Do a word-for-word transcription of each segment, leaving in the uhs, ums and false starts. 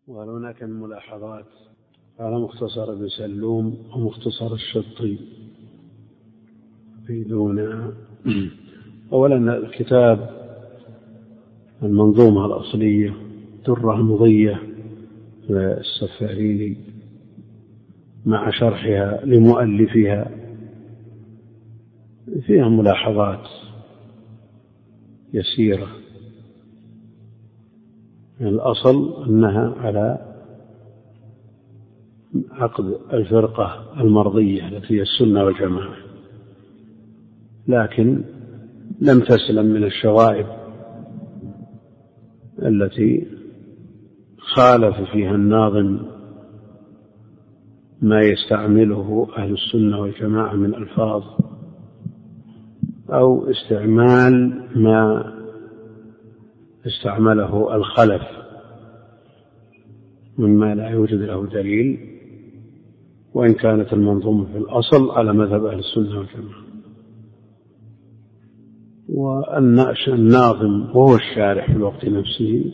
وهل هناك من ملاحظات على مختصر ابن سلوم ومختصر الشطي يفيدون؟ أولا الكتاب المنظومة الأصلية درة مضية للسفاريني مع شرحها لمؤلفها فيها ملاحظات يسيرة. الأصل أنها على عقد الفرقة المرضية التي هي السنة والجماعة، لكن لم تسلم من الشوائب التي خالف فيها الناظم ما يستعمله أهل السنة والجماعة من ألفاظ أو استعمال ما استعمله الخلف مما لا يوجد له دليل، وإن كانت المنظومة في الأصل على مذهب أهل السنة والجماعة. والناظم وهو الشارح في الوقت نفسه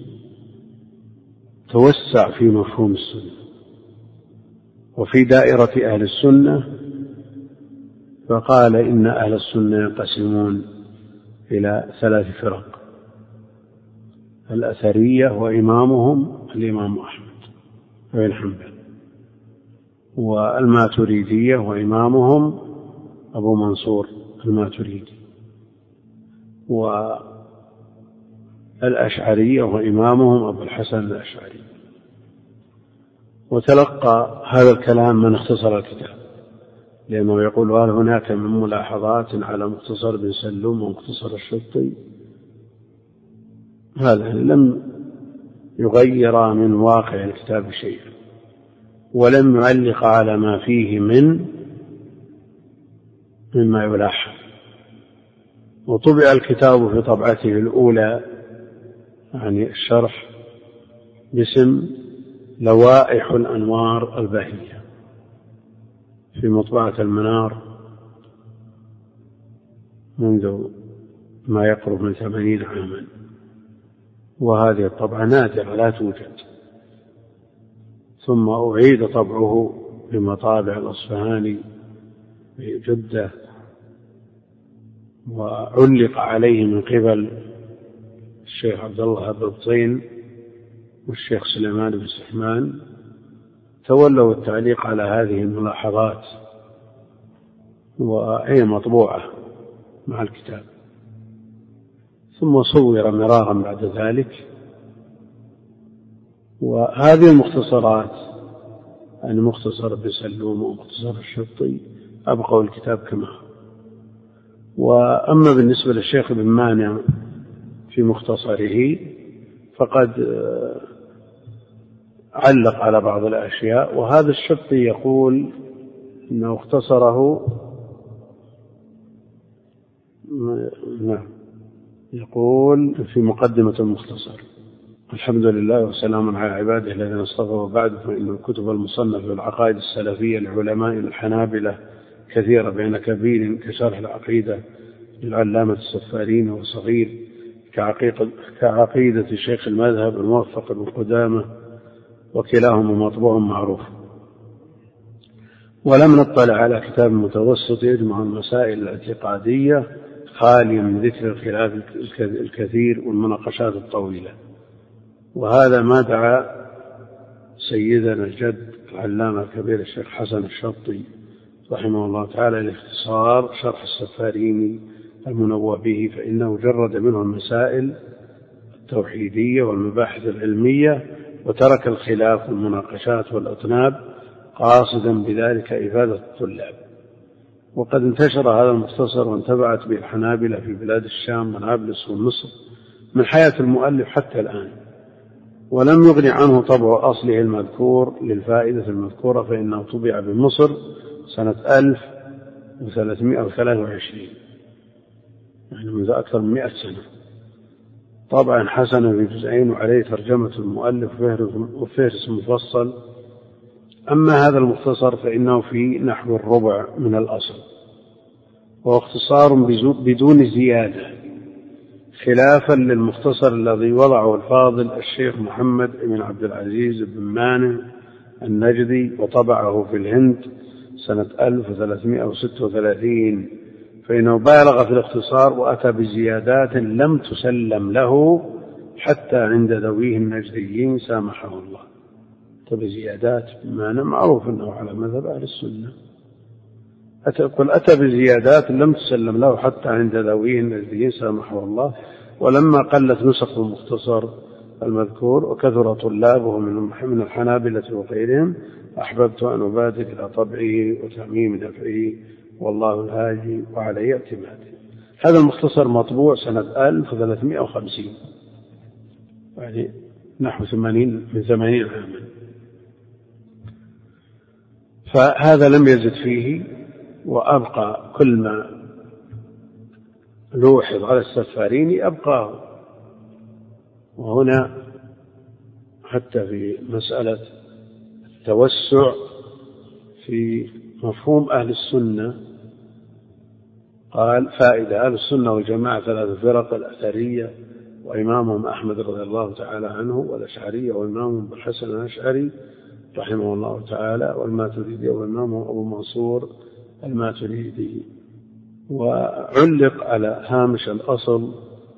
توسع في مفهوم السنة، وفي دائرة أهل السنة فقال إن أهل السنة ينقسمون إلى ثلاث فرق: الأثرية وإمامهم الإمام أحمد بن حنبل، والماتريدية وإمامهم أبو منصور الماتريدي، والأشعرية وإمامهم أبو الحسن الأشعري. وتلقى هذا الكلام من اختصر الكتاب، لأنه يقول: هل هناك من ملاحظات على مختصر ابن سلوم ومختصر الشطي؟ هذا لم يغير من واقع الكتاب شيئا، ولم يعلق على ما فيه من مما يلاحظ. وطبع الكتاب في طبعته الأولى يعني الشرح باسم لوائح الأنوار البهية في مطبعة المنار منذ ما يقرب من ثمانين عاما، وهذه الطبعة نادرة لا توجد. ثم أعيد طبعه بمطابع الأصفهاني في جدة، وعلق عليه من قبل الشيخ عبد الله البطين والشيخ سليمان بن سحمان، تولوا التعليق على هذه الملاحظات، وهي مطبوعة مع الكتاب. ثم صور مرارا بعد ذلك. وهذه المختصرات يعني مختصر ابن سلوم ومختصر الشطي أبقوا الكتاب كما هو. وأما بالنسبة للشيخ ابن مانع في مختصره فقد علق على بعض الأشياء. وهذا الشطي يقول إنه اختصره، نعم، يقول في مقدمة المختصر: الحمد لله وسلام على عباده الذين اصطفوا، بعد فإن الكتب المصنفة بالعقائد السلفية لعلماء الحنابلة كثيرة، بين كبير كشرح العقيدة للعلامة السفارين وصغير كعقيدة شيخ المذهب الموفق بن قدامة، وكلاهما مطبوع معروف. ولم نطلع على كتاب متوسط يجمع المسائل الاعتقادية خاليا من ذكر الخلاف الكثير والمناقشات الطويلة. وهذا ما دعا سيدنا الجد العلامة الكبير الشيخ حسن الشطي رحمه الله تعالى لاختصار شرح السفاريني المنوع به، فإنه جرد منه المسائل التوحيدية والمباحث العلمية، وترك الخلاف والمناقشات والأطناب، قاصدا بذلك إفادة الطلاب. وقد انتشر هذا المختصر وانتبعت به الحنابلة في بلاد الشام ونابلس ومصر من حياة المؤلف حتى الآن، ولم يغني عنه طبع أصله المذكور للفائدة المذكورة، فإنه طبع بمصر سنة ألف وثلاثمائة وثلاثة وعشرين، يعني منذ أكثر من مئة سنة، طبعا حسنا في جزئين، وعليه ترجمة المؤلف وفهرس مفصل. أما هذا المختصر فإنه في نحو الربع من الأصل، وهو اختصار بدون زيادة خلافا للمختصر الذي وضعه الفاضل الشيخ محمد بن عبد العزيز بن مانع النجدي وطبعه في الهند سنة ألف وثلاثمائة وستة وثلاثين، فإنه بالغ في الاختصار وأتى بزيادات لم تسلم له حتى عند ذويه النجديين سامحه الله. أتى بزيادات بمعنى معروف أنه على مذهب أهل السنة. أقول أتى بزيادات لم تسلم له حتى عند ذويه النجديين سامحه الله. ولما قلت نسخ المختصر المذكور وكثر طلابه من الحنابلة وغيرهم أحببت أن أبادر إلى طبعه وتعميم نفعه والله الهادي وعليه اعتماده. هذا المختصر مطبوع سنة ألف وثلاثمائة وخمسين، يعني نحو ثمانين من ثمانين عاما. فهذا لم يزد فيه، وأبقى كل ما لوحظ على السفاريني أبقاه. وهنا حتى في مسألة التوسع في مفهوم أهل السنة قال فائدة: أهل السنة والجماعة ثلاث فرق: الأثرية وإمامهم أحمد رضي الله تعالى عنه، والأشعرية وإمامهم بالحسن الأشعري رحمه الله تعالى، والماتريدي وإمامهم أبو منصور الماتريدي. وعلق على هامش الأصل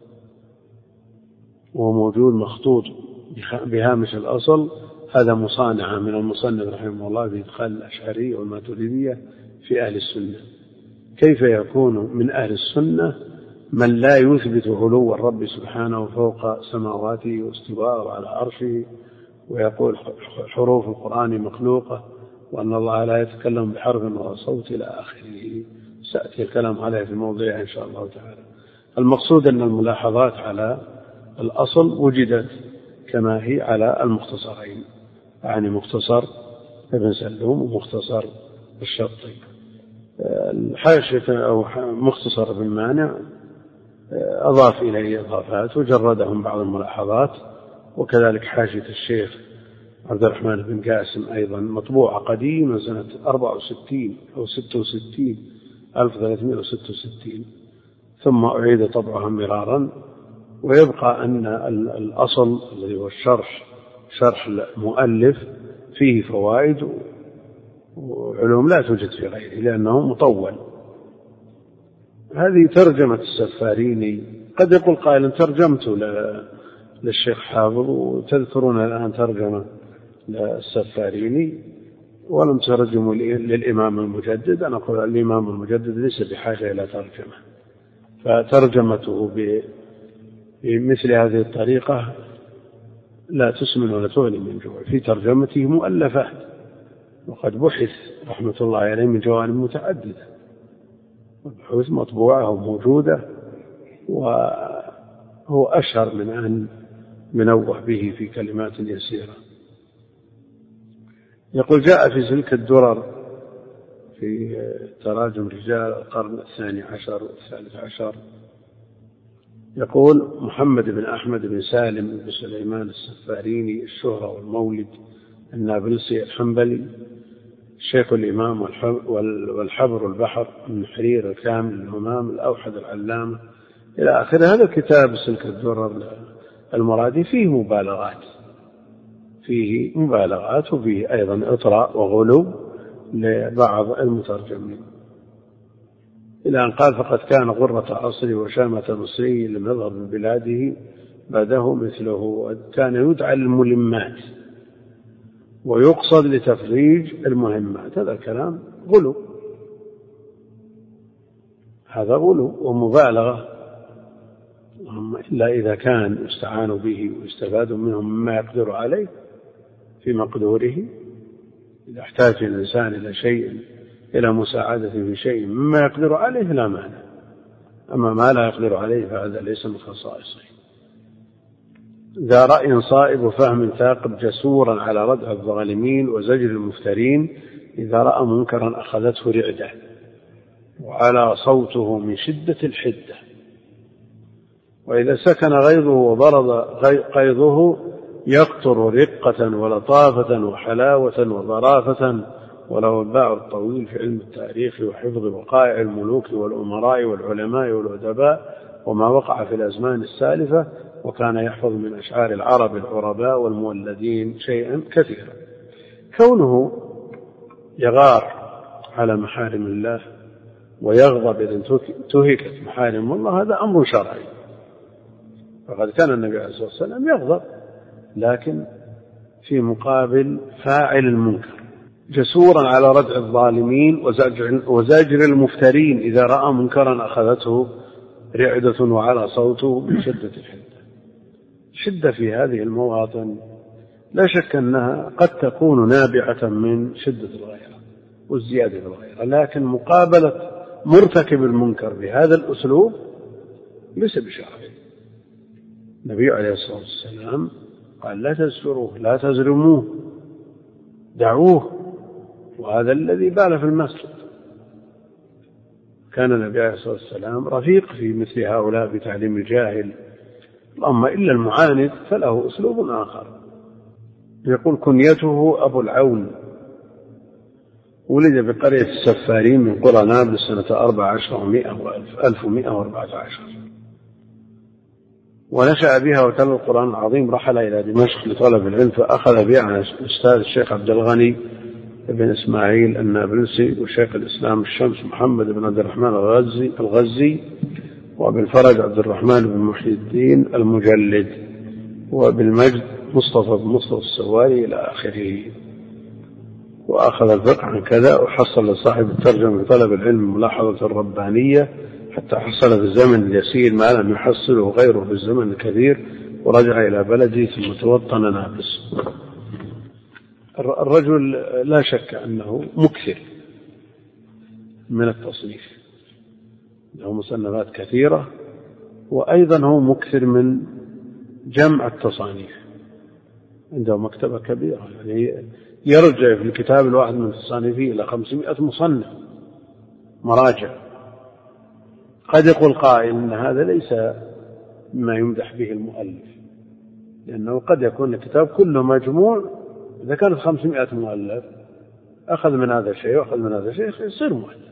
وموجود مخطوط بهامش الأصل، هذا مصانعة من المصنف رحمه الله بإدخال الأشعري والماتريدية في أهل السنة. كيف يكون من أهل السنة من لا يثبت علو الرب سبحانه فوق سماواته واستواءه على عرشه، ويقول حروف القرآن مخلوقة، وأن الله لا يتكلم بحرف ولا صوت إلى آخره. سأتي الكلام عليه في موضوعه إن شاء الله تعالى. المقصود أن الملاحظات على الأصل وجدت كما هي على المختصرين، يعني مختصر ابن سلوم ومختصر الشطي. الحاشية أو مختصر ابن مانع أضاف إليه إضافات وجردهم بعض الملاحظات، وكذلك حاشية الشيخ عبد الرحمن بن قاسم أيضا مطبوعة قديمة سنة أربعة وستين أو ستة وستين ألف وثلاثمائة وستة وستين، ثم أعيد طبعها مرارا. ويبقى أن الأصل الذي هو الشرح شرح المؤلف فيه فوائد وعلوم لا توجد في غيره لأنه مطول. هذه ترجمة السفاريني. قد يقول قائل ترجمت للشيخ حافظ وتذكرون الآن ترجمة للسفاريني ولم ترجموا للإمام المجدد. أنا أقول الإمام المجدد ليس بحاجة إلى ترجمة، فترجمته بمثل هذه الطريقة لا تسمن ولا تغني من جوع. في ترجمته مؤلفات وقد بحث رحمة الله عليه من جوانب متعددة، والبحوث مطبوعة وموجودة، وهو أشهر من أن منوه به في كلمات يسيرة. يقول جاء في سلك الدرر في تراجم رجال القرن الثاني عشر والثالث عشر، يقول محمد بن أحمد بن سالم بن سليمان السفاريني الشهرة والمولد النابلسي الحنبلي، الشيخ الإمام والحبر البحر النحرير الكامل الهمام الأوحد العلامة إلى آخر. هذا الكتاب سلك الدرر المرادي فيه مبالغات فيه مبالغات وفيه أيضا إطراء وغلو لبعض المترجمين، إلى أن قال فقد كان غرة عصري وشامة مصري لم يظهر من بلاده بعده مثله، كان يدعى الملمات ويقصد لتفريج المهمات. هذا الكلام غلو، هذا غلو ومبالغة، إلا إذا كان يستعان به ويستفاد منه مما يقدر عليه في مقدوره. إذا احتاج الإنسان إلى شيء إلى مساعدة في شيء مما يقدر عليه لا مانع، أما ما لا يقدر عليه فهذا ليس من خصائصه. ذا رأي صائب وفهم ثاقب جسورا على ردع الظالمين وزجر المفترين، إذا رأى منكرا أخذته رعدة وعلى صوته من شدة الحدة، وإذا سكن غيظه وبرد قيظه يقطر رقة ولطافة وحلاوة وظرافة، وله الباع الطويل في علم التاريخ وحفظ وقائع الملوك والأمراء والعلماء والأدباء وما وقع في الأزمان السالفة، وكان يحفظ من أشعار العرب العرباء والمولدين شيئا كثيرا. كونه يغار على محارم الله ويغضب إذا انتهكت محارم الله هذا أمر شرعي، فقد كان النبي عليه الصلاة والسلام يغضب، لكن في مقابل فاعل المنكر، جسورا على ردع الظالمين وزاجر المفترين، إذا رأى منكرا أخذته رعدة وعلى صوته من شدة الحدة. شدة في هذه المواطن لا شك أنها قد تكون نابعة من شدة الغيرة والزيادة في الغيرة، لكن مقابلة مرتكب المنكر بهذا الأسلوب ليس بشرعي. النبي عليه الصلاة والسلام قال لا تزجروه لا تزرموه دعوه، وهذا الذي بال في المسجد. كان النبي عليه الصلاة والسلام رفيق في مثل هؤلاء بتعليم الجاهل، أما إلا المعاند فله أسلوب آخر. يقول كنيته أبو العون، ولد بقرية السفارين من قرى نابلس سنة أربع عشر ومائة وألف ألف ومائة وأربعة عشر، ونشأ بها وتلو القرآن العظيم. رحل إلى دمشق لطلب العلم، فأخذ بها عن الأستاذ الشيخ عبد الغني بن إسماعيل النابلسي، وشيخ الإسلام الشمس محمد بن عبد الرحمن الغزي, الغزي وبالفرج عبد الرحمن بن محي الدين المجلد، وبالمجد مصطفى بن مصطفى السواري إلى آخره. وأخذ الفقه عن كذا، وحصل لصاحب الترجمة بطلب العلم ملاحظة الربانية، حتى حصل في الزمن اليسير ما لم يحصله غيره في الزمن الكثير، ورجع إلى بلده ثم توطن نابلس. الرجل لا شك أنه مكثر من التصنيف، له مصنفات كثيرة، وأيضا هو مكثر من جمع التصانيف، عنده مكتبة كبيرة، يعني يرجع في الكتاب الواحد من تصانيفه إلى خمسمائة مصنف مراجع. قد يقول قائل أن هذا ليس مما يمدح به المؤلف، لأنه قد يكون الكتاب كله مجموع، إذا كانت خمسمائة مؤلف أخذ من هذا الشيء وأخذ من هذا الشيء يصير مؤلف.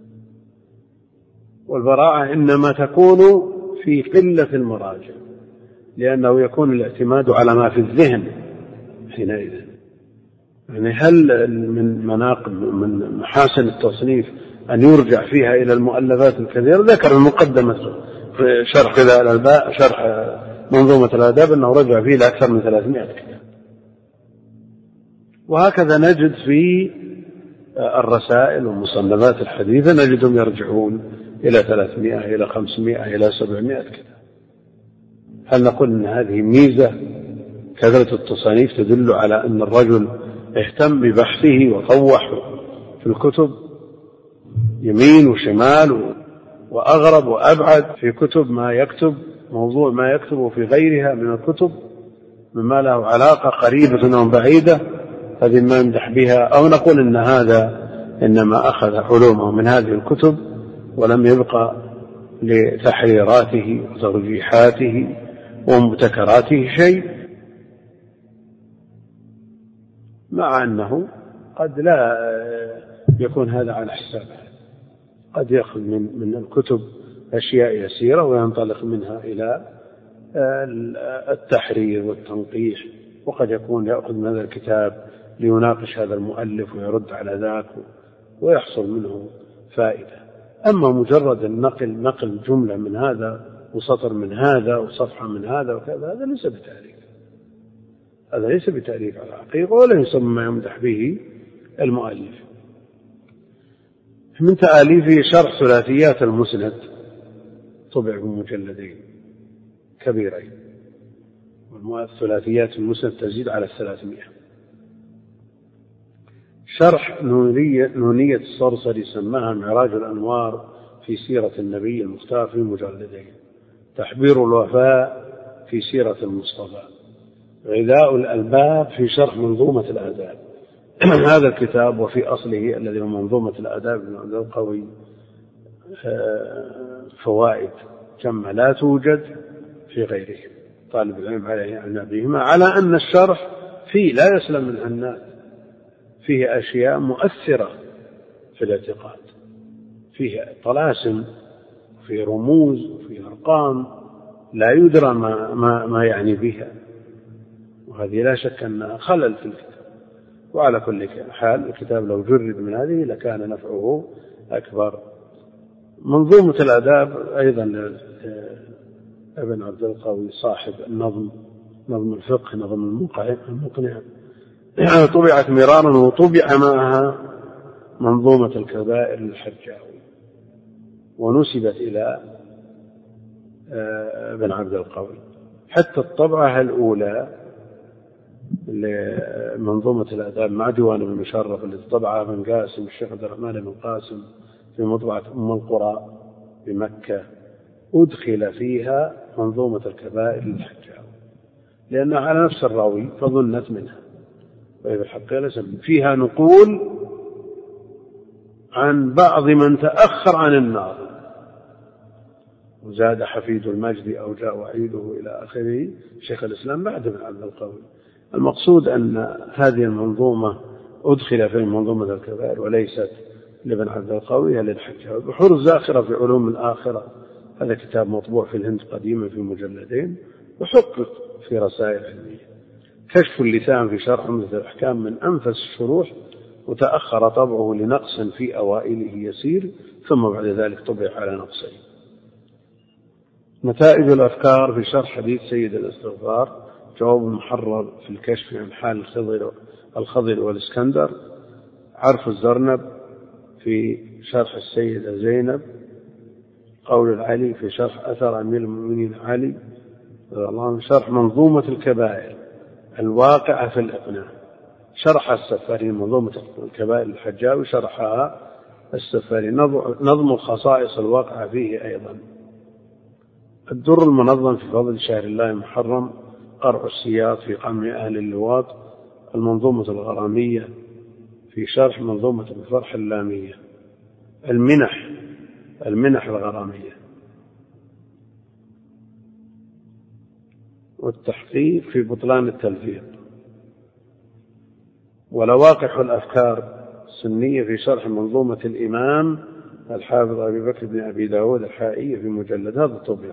والبراعة إنما تكون في قلة المراجع، لأنه يكون الاعتماد على ما في الذهن حينئذ. يعني هل من مناقب من محاسن التصنيف أن يرجع فيها إلى المؤلفات الكثيرة؟ ذكر المقدمة في شرح الألباء شرح منظومة الآداب أنه رجع فيه لأكثر من ثلاثمائة كتاب. وهكذا نجد في الرسائل والمصنفات الحديثة نجدهم يرجعون إلى ثلاثمائة إلى خمسمائة إلى سبعمائة كتاب. هل نقول أن هذه ميزة؟ كثرة التصانيف تدل على أن الرجل اهتم ببحثه وطوح في الكتب يمين وشمال وأغرب وأبعد في كتب ما يكتب موضوع ما يكتبه في غيرها من الكتب مما له علاقة قريبة أو بعيدة، هذه ما يمدح بها. أو نقول إن هذا إنما أخذ علومه من هذه الكتب ولم يبقى لتحريراته وترجيحاته ومبتكراته شيء، مع أنه قد لا يكون هذا على حسابه، قد يأخذ من من الكتب أشياء يسيرة وينطلق منها إلى التحرير والتنقيح، وقد يكون يأخذ من هذا الكتاب ليناقش هذا المؤلف ويرد على ذاك ويحصل منه فائدة. أما مجرد النقل نقل جملة من هذا وسطر من هذا وصفحة من هذا وكذا، هذا ليس بتعريف، هذا ليس بتعريف على حقيقة ولا يسمى ما يمدح به المؤلف. من تأليفه شرح ثلاثيات المسند، طبع بمجلدين كبيرين، والثلاثيات المسند تزيد على الثلاثمائة. شرح نونية, نونية الصرصري سماها معراج الأنوار في سيرة النبي المختار في مجلدين. تحبير الوفاء في سيرة المصطفى. غذاء الألباب في شرح منظومة الآداب. هذا الكتاب وفي أصله الذي هو منظومة الآداب من القوي فوائد كما لا توجد في غيره. طالب العلم عليه عن بهما، على أن الشرح فيه لا يسلم من الناس، فيه أشياء مؤثرة في الاعتقاد، فيه طلاسم وفي رموز وفي أرقام لا يدرى ما, ما, ما يعني بها، وهذه لا شك أنها خلل في الكتاب. وعلى كل حال الكتاب لو جرد من هذه لكان نفعه أكبر. منظومة الآداب أيضا ابن عبد القوي صاحب النظم، نظم الفقه، نظم المقنع، طبعت مرارا وطبع معها منظومة الكبائر للحجاوي ونسبت إلى ابن عبد القوي. حتى الطبعة الأولى لمنظومة الآداب مع ديوان ابن مشرف التي طبعها ابن قاسم الشيخ عبد الرحمن بن قاسم في مطبعة أم القرى بمكة، أدخل فيها منظومة الكبائر للحجاوي لأنها على نفس الراوي فظنت منها، وهي الحقيقة ليس فيها نقول عن بعض من تأخر عن الناظم، وزاد حفيد المجد أو جاء وعيده إلى آخره شيخ الإسلام بعد ابن عبد القوي. المقصود أن هذه المنظومة أدخل في منظومة الكبائر وليست لابن عبد القوي، هي للحجاوي. بحور الزاخرة في علوم الآخرة، هذا كتاب مطبوع في الهند قديما في مجلدين وحقق في رسائل علمية. كشف اللسان في شرح عمدة الأحكام من أنفس الشروح، وتأخر طبعه لنقص في أوائله يسير، ثم بعد ذلك طبع على نقصين. نتائج الأفكار في شرح حديث سيد الاستغفار، جواب محرر في الكشف عن حال الخضر, الخضر والإسكندر. عرف الزرنب في شرح السيدة زينب. قول العلي في شرح أثر أمير المؤمنين علي رضي الله عنه. شرح منظومة الكبائر الواقعة في الإقناع، شرح السفاري منظومة الكبائر الحجاوي، شرحها السفاري. نظم الخصائص الواقعة فيه أيضا. الدر المنظم في فضل شهر الله المحرم. قرع السياط في قمع أهل اللواط. المنظومة الغرامية في شرح منظومة الفرح اللامية. المنح المنح الغرامية. والتحقيق في بطلان التلفيق. ولواقح الأفكار السنية في شرح منظومة الإمام الحافظ أبي بكر بن أبي داود الحائية في مجلد هذا طبع.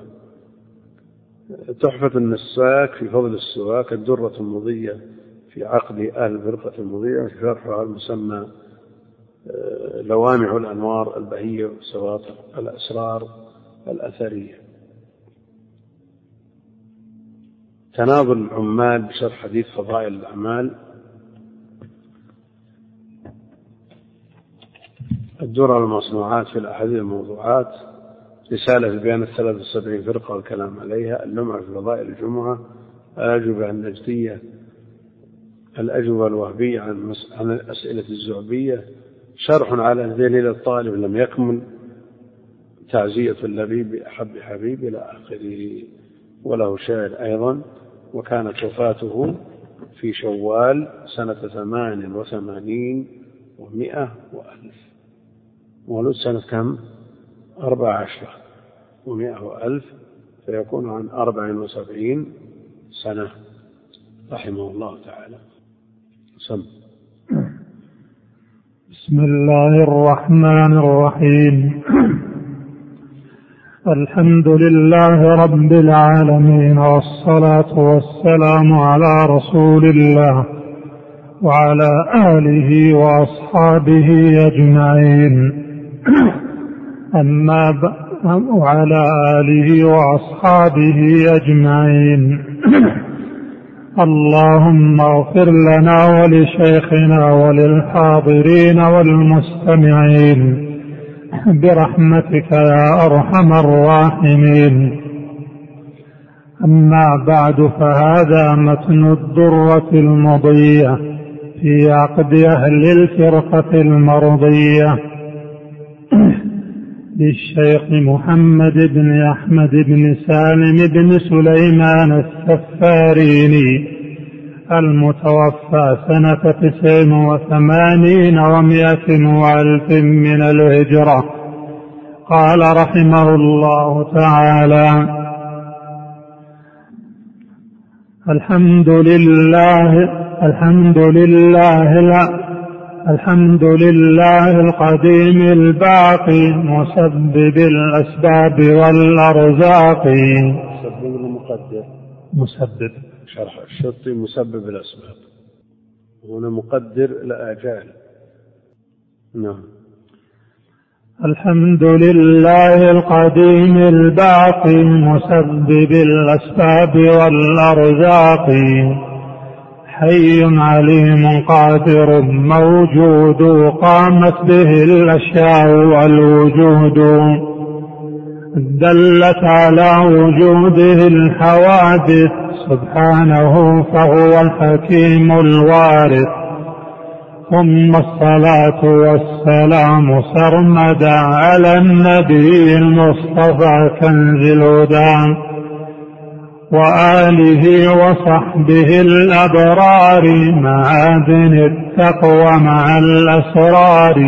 تحفة النساك في فضل السواك. الدرة المضية في عقد أهل الفرقة المضية، في شرحها المسمى لوامع الأنوار البهية وسواطر الأسرار الأثرية. تناظر العمال بشرح حديث فضائل الأعمال. الدرر المصنوعات في الأحاديث الموضوعات. رسالة في بيان الثلاث والسبعين فرقة والكلام عليها. اللمعة في فضائل الجمعة. الأجوبة النجدية. الأجوبة الوهبية عن الأسئلة الزعبية. شرح على الذهن للطالب لم يكمل. تعزية اللبيب بأحب حبيب إلى آخره. وله شاعر أيضا. وكانت وفاته في شوال سنة ثمان وثمانين ومئة وألف. مولود سنة كم؟ أربع عشرة ومئة وألف، فيكون عن أربع وسبعين سنة رحمه الله تعالى. سم. بسم الله الرحمن الرحيم. الحمد لله رب العالمين، والصلاة والسلام على رسول الله وعلى آله وأصحابه أجمعين. أما ب... وعلى آله وأصحابه أجمعين. اللهم اغفر لنا ولشيخنا وللحاضرين والمستمعين برحمتك يا أرحم الراحمين. أما بعد، فهذا متن الدرة المضية في عقد أهل الفرقة المرضية للشيخ محمد بن أحمد بن سالم بن سليمان السفاريني المتوفى سنة تسع وثمانين ومائة وألف من الهجرة. قال رحمه الله تعالى: الحمد لله الحمد لله الحمد لله القديم الباقي مسبب الأسباب والأرزاق. مسبب المقدر مسبب شرح الشطي مسبب الأسباب، هنا مقدر الآجال. نعم. الحمد لله القديم الباقي مسبب الأسباب والأرزاق، حي عليم قادر موجود قامت به الأشياء والوجود، دلت على وجوده الحوادث سبحانه فهو الحكيم الوارث. ثم الصلاة والسلام سرمدا على النبي المصطفى كنز الهدى، وآله وصحبه الأبرار معادن التقوى مع الأسرار.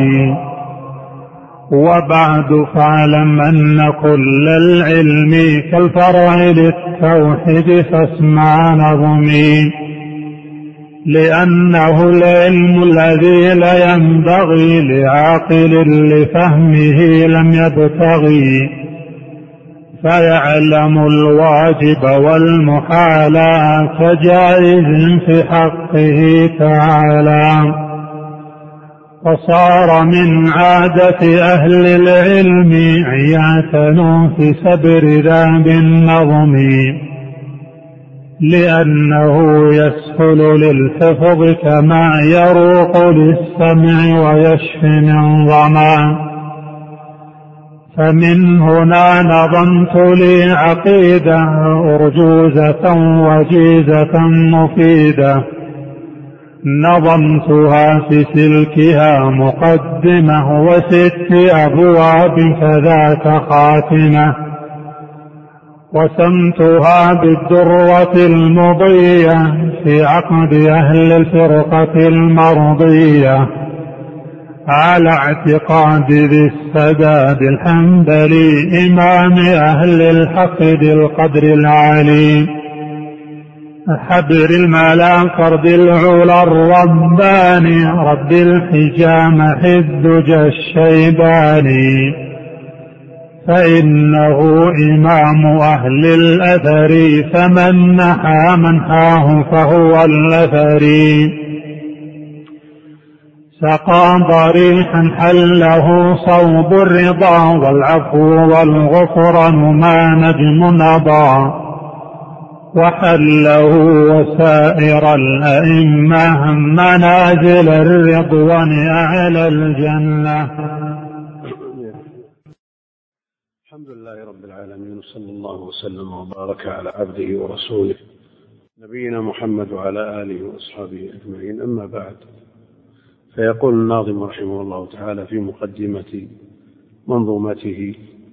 وبعد فاعلم أن كل العلم كالفرع للتوحيد فاسمع نظمي، لأنه العلم الذي لا ينبغي لعاقل لفهمه لم يبتغي، فيعلم الواجب والمحال كجائز في حقه تعالى. فصار من عادة أهل العلم أن يعتنوا في سبر ذنب النظم، لأنه يسهل للحفظ كما يروق للسمع ويشفي من ظما. فمن هنا نظمت لي عقيدة أرجوزة وجيزة مفيدة، نظمتها في سلكها مقدمة وست أبواب كذاك خاتمة، وسمتها بالدرة المضية في عقد أهل الفرقة المرضية، على اعتقاد ذي السداد الحنبلي إمام أهل الحق ذي القدر العالي، حبر الملا فرد العلا الرباني رب الحجام حدج الشيباني، فإنه إمام أهل الأثر فمن نحى منحاه فهو الأثري. سقى ضريحا حله صوب الرضا والعفو والغفران ما نجم نضى، وحله وسائر الأئمة منازل الرضوان أعلى الجنة. الحمد لله رب العالمين، وصلى الله وسلم وبارك على عبده ورسوله نبينا محمد وعلى آله وأصحابه أجمعين. أما بعد، فيقول الناظم رحمه الله تعالى في مقدمة منظومته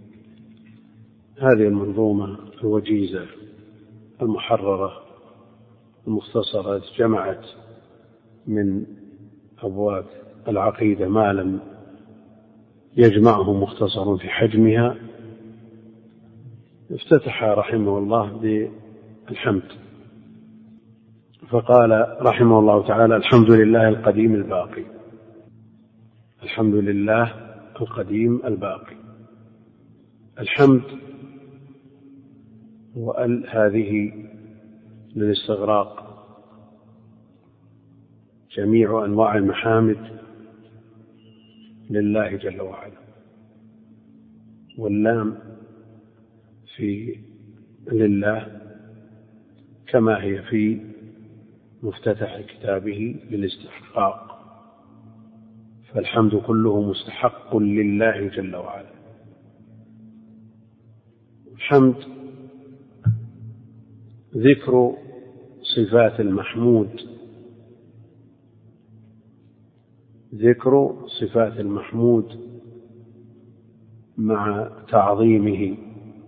هذه المنظومة الوجيزة المحررة المختصرة، جمعت من أبواب العقيدة ما لم يجمعه مختصر في حجمها. افتتح رحمه الله بالحمد، فقال رحمه الله تعالى: الحمد لله القديم الباقي. الحمد لله القديم الباقي. الحمد وأل هذه للاستغراق، جميع أنواع المحامد لله جل وعلا، واللام في لله كما هي في مفتتح كتابه للاستحقاق، فالحمد كله مستحق لله جل وعلا. الحمد ذكر صفات المحمود، ذكر صفات المحمود مع تعظيمه،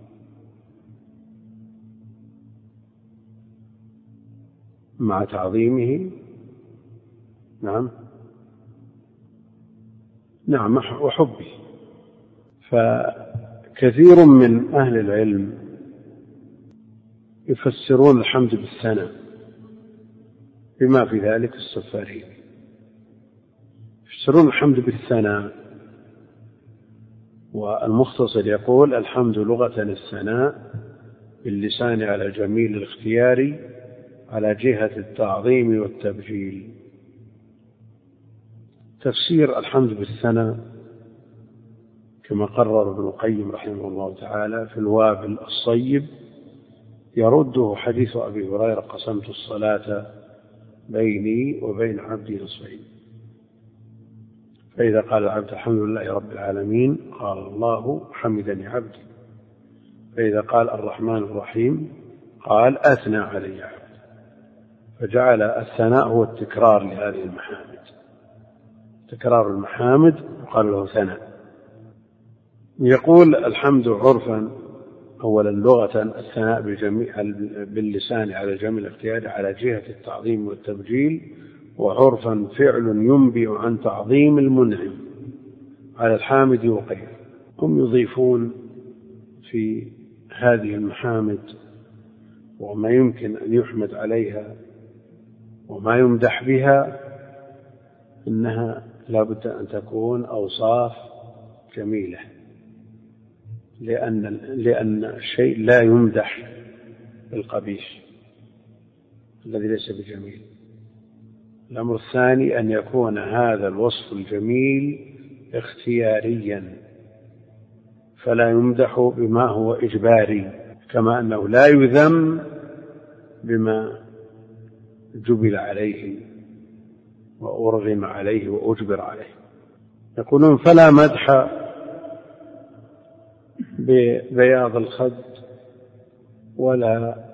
مع تعظيمه نعم نعم وحبه. فكثير من أهل العلم يفسرون الحمد بالثناء، بما في ذلك السفارين يفسرون الحمد بالثناء، والمختصر يقول الحمد لغة الثناء باللسان على الجميل الاختياري على جهة التعظيم والتبجيل. تفسير الحمد بالثناء كما قرر ابن القيم رحمه الله تعالى في الوابل الصيب يرده حديث أبي هريرة قسمت الصلاة بيني وبين عبدي نصفين، فإذا قال العبد الحمد لله رب العالمين قال الله حمدني عبدي، فإذا قال الرحمن الرحيم قال أثنى علي عبدي، فجعل الثناء هو التكرار لهذه المحامد، تكرار المحامد وقال له ثناء. يقول الحمد عرفا أولا لغة الثناء باللسان على جميع الاختيار على جهة التعظيم والتبجيل، وعرفا فعل ينبئ عن تعظيم المنعم على الحامد وغيره. هم يضيفون في هذه المحامد وما يمكن أن يحمد عليها وما يمدح بها إنها لا بد أن تكون أوصاف جميلة، لأن, لأن الشيء لا يمدح بالقبيح الذي ليس بجميل. الأمر الثاني أن يكون هذا الوصف الجميل اختياريا، فلا يمدح بما هو إجباري، كما أنه لا يذم بما جبل عليه وأرغم عليه وأجبر عليه. يقولون فلا مدح ببياض الخد ولا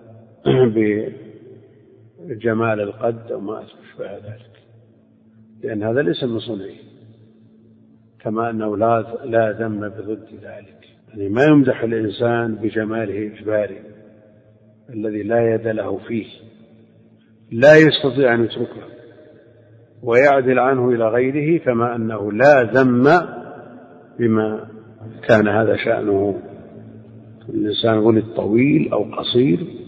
بجمال القد أو ما أشبه ذلك، لأن هذا ليس من صنعه، كما أنه لا ذم بضد ذلك. يعني ما يمدح الإنسان بجماله إجباري الذي لا يد له فيه، لا يستطيع أن يتركه ويعدل عنه إلى غيره، كما أنه لا ذم بما كان هذا شأنه. الإنسان ولد طويل أو قصير